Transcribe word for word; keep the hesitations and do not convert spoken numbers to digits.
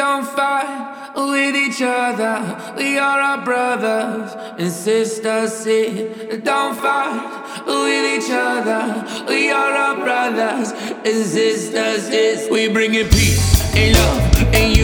Don't fight with each other. We are our brothers and sisters. See, don't fight with each other. We are our brothers and sisters. Yes, we bring in peace and love and